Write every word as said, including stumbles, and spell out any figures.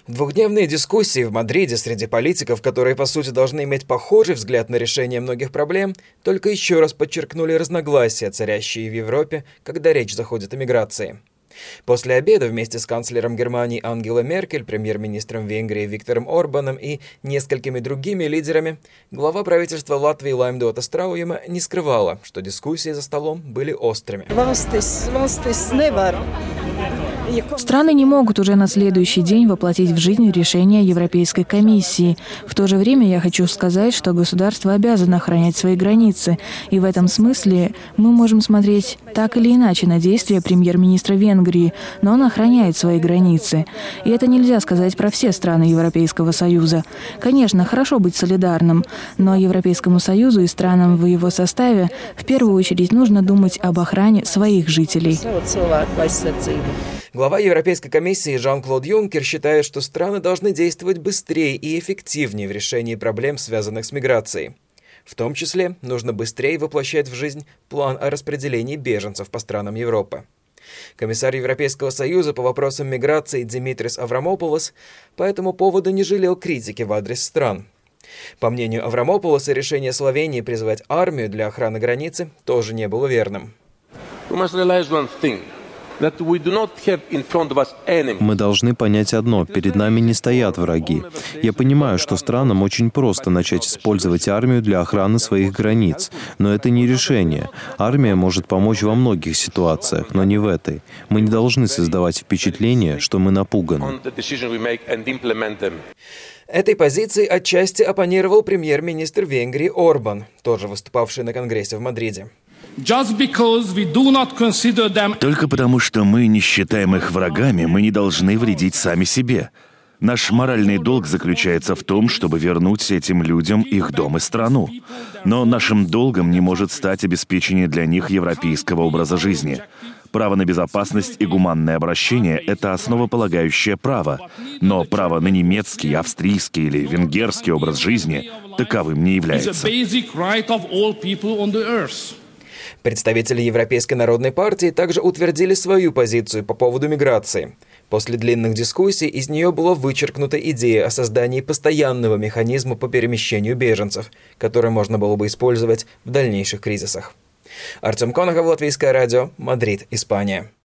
Двухдневные дискуссии в Мадриде среди политиков, которые по сути должны иметь похожий взгляд на решение многих проблем, только еще раз подчеркнули разногласия, царящие в Европе, когда речь заходит о миграции. После обеда вместе с канцлером Германии Ангелой Меркель, премьер-министром Венгрии Виктором Орбаном и несколькими другими лидерами, глава правительства Латвии Лаймдота Страуема не скрывала, что дискуссии за столом были острыми. Страны не могут уже на следующий день воплотить в жизнь решения Европейской комиссии. В то же время я хочу сказать, что государство обязано охранять свои границы. И в этом смысле мы можем смотреть так или иначе на действия премьер-министра Венгрии, но он охраняет свои границы. И это нельзя сказать про все страны Европейского Союза. Конечно, хорошо быть солидарным, но Европейскому Союзу и странам в его составе в первую очередь нужно думать об охране своих жителей. Глава Европейской комиссии Жан-Клод Юнкер считает, что страны должны действовать быстрее и эффективнее в решении проблем, связанных с миграцией. В том числе нужно быстрее воплощать в жизнь план о распределении беженцев по странам Европы. Комиссар Европейского Союза по вопросам миграции Димитрис Аврамополос по этому поводу не жалел критики в адрес стран. По мнению Аврамополоса, решение Словении призвать армию для охраны границы тоже не было верным. Мы должны понять одно: перед нами не стоят враги. Я понимаю, что странам очень просто начать использовать армию для охраны своих границ, но это не решение. Армия может помочь во многих ситуациях, но не в этой. Мы не должны создавать впечатление, что мы напуганы. Этой позиции отчасти оппонировал премьер-министр Венгрии Орбан, тоже выступавший на Конгрессе в Мадриде. Только потому, что мы не считаем их врагами, мы не должны вредить сами себе. Наш моральный долг заключается в том, чтобы вернуть этим людям их дом и страну. Но нашим долгом не может стать обеспечение для них европейского образа жизни. Право на безопасность и гуманное обращение – это основополагающее право. Но право на немецкий, австрийский или венгерский образ жизни таковым не является. Представители Европейской народной партии также утвердили свою позицию по поводу миграции. После длинных дискуссий из нее была вычеркнута идея о создании постоянного механизма по перемещению беженцев, который можно было бы использовать в дальнейших кризисах. Артем Конохов, Латвийское радио, Мадрид, Испания.